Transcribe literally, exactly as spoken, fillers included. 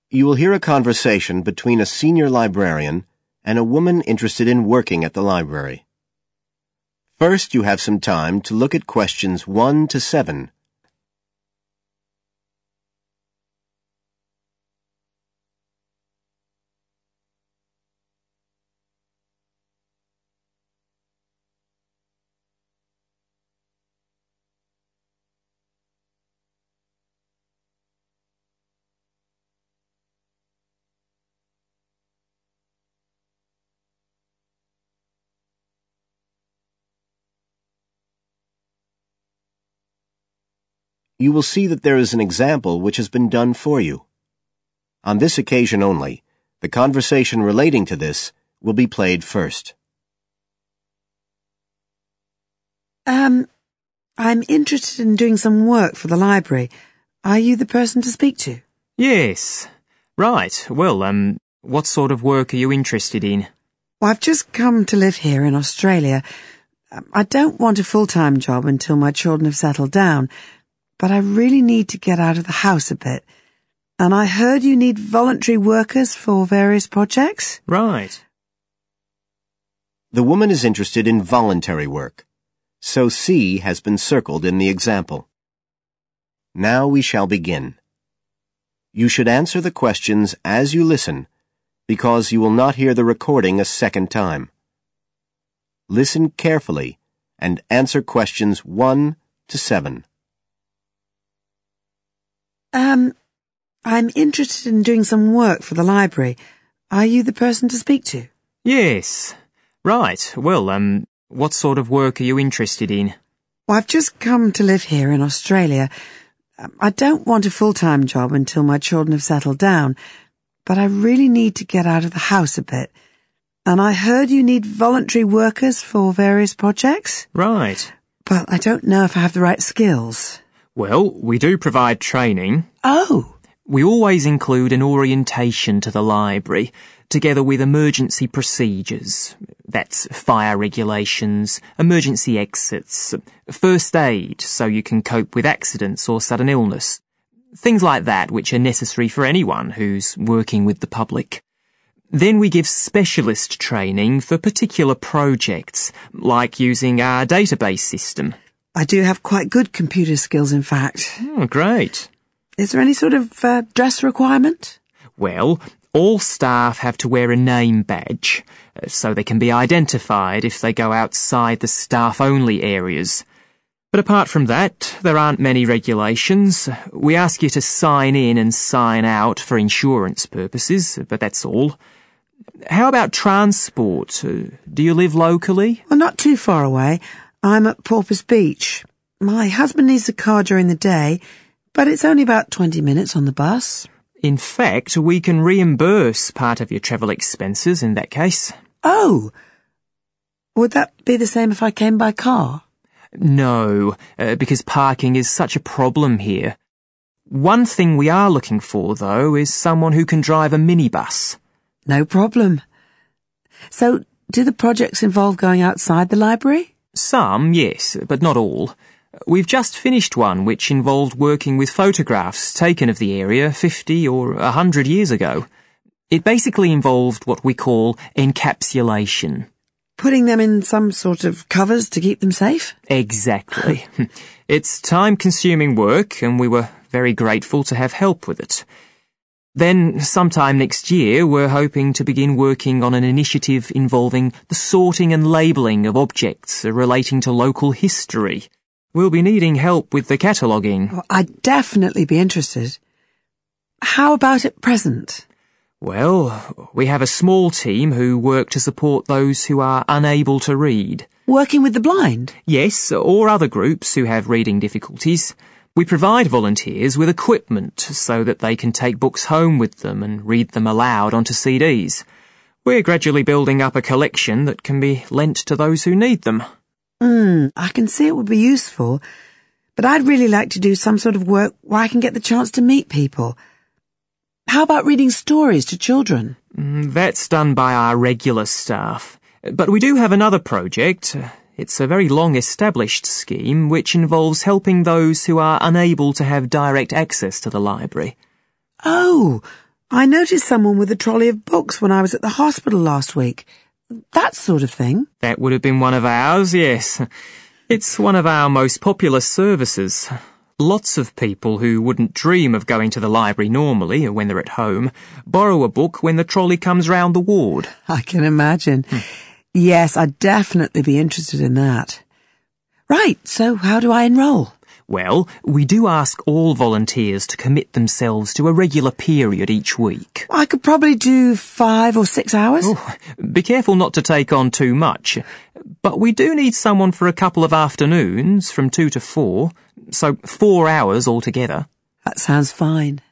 You will hear a conversation between a senior librarian and a woman interested in working at the library. First, you have some time to look at questions one to seven. You will see that there is an example which has been done for you. On this occasion only, the conversation relating to this will be played first. Um, I'm interested in doing some work for the library. Are you the person to speak to? Yes. Right. Well, um, what sort of work are you interested in? Well, I've just come to live here in Australia. I don't want a full-time job until my children have settled down, but I really need to get out of the house a bit. And I heard you need voluntary workers for various projects? Right. The woman is interested in voluntary work, so C has been circled in the example. Now we shall begin. You should answer the questions as you listen, because you will not hear the recording a second time. Listen carefully and answer questions one to seven. Um, I'm interested in doing some work for the library. Are you the person to speak to? Yes. Right. Well, um, what sort of work are you interested in? Well, I've just come to live here in Australia. I don't want a full-time job until my children have settled down, but I really need to get out of the house a bit. And I heard you need voluntary workers for various projects? Right. But I don't know if I have the right skills. Well, we do provide training. Oh! We always include an orientation to the library, together with emergency procedures. That's fire regulations, emergency exits, first aid so you can cope with accidents or sudden illness. Things like that which are necessary for anyone who's working with the public. Then we give specialist training for particular projects, like using our database system. I do have quite good computer skills, in fact. Oh, great. Is there any sort of uh, dress requirement? Well, all staff have to wear a name badge, uh, so they can be identified if they go outside the staff-only areas. But apart from that, there aren't many regulations. We ask you to sign in and sign out for insurance purposes, but that's all. How about transport? Uh, do you live locally? Well, not too far away. I'm at Porpoise Beach. My husband needs a car during the day, but it's only about twenty minutes on the bus. In fact, we can reimburse part of your travel expenses in that case. Oh! Would that be the same if I came by car? No, uh, because parking is such a problem here. One thing we are looking for, though, is someone who can drive a minibus. No problem. So, do the projects involve going outside the library? Some, yes, but not all. We've just finished one which involved working with photographs taken of the area fifty or a hundred years ago. It basically involved what we call encapsulation. Putting them in some sort of covers to keep them safe? Exactly. It's time-consuming work, and we were very grateful to have help with it. Then, sometime next year, we're hoping to begin working on an initiative involving the sorting and labelling of objects relating to local history. We'll be needing help with the cataloguing. Oh, I'd definitely be interested. How about at present? Well, we have a small team who work to support those who are unable to read. Working with the blind? Yes, or other groups who have reading difficulties. We provide volunteers with equipment so that they can take books home with them and read them aloud onto C Ds. We're gradually building up a collection that can be lent to those who need them. Hmm, I can see it would be useful, but I'd really like to do some sort of work where I can get the chance to meet people. How about reading stories to children? Mm, that's done by our regular staff. But we do have another project. It's a very long-established scheme which involves helping those who are unable to have direct access to the library. Oh, I noticed someone with a trolley of books when I was at the hospital last week. That sort of thing. That would have been one of ours, yes. It's one of our most popular services. Lots of people who wouldn't dream of going to the library normally when they're at home borrow a book when the trolley comes round the ward. I can imagine. Hmm. Yes, I'd definitely be interested in that. Right, so how do I enrol? Well, we do ask all volunteers to commit themselves to a regular period each week. I could probably do five or six hours. Oh, be careful not to take on too much. But we do need someone for a couple of afternoons from two to four, so four hours altogether. That sounds fine.